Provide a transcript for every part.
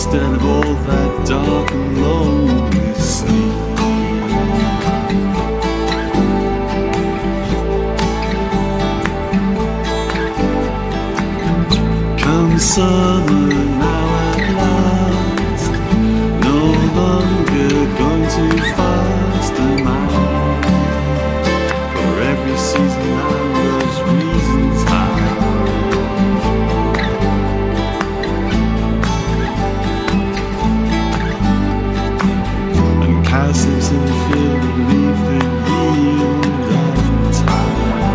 instead of all that dark and lonely sleep. Come summer now at last, no longer going too fast am I. For every season I was reasons high. And castles in the field that leave the yield of time.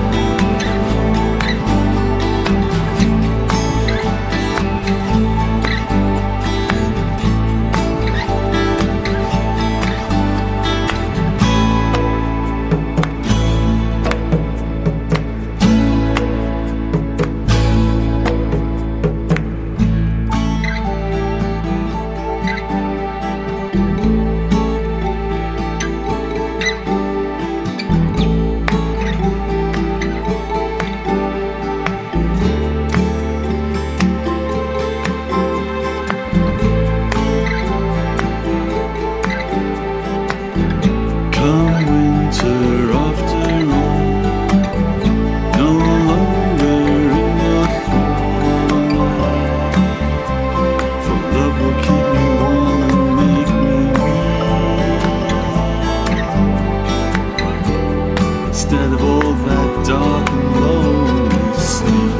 Instead of all that dark and lonely sleep.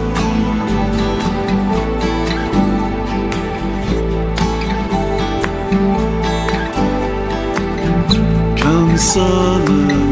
Come summer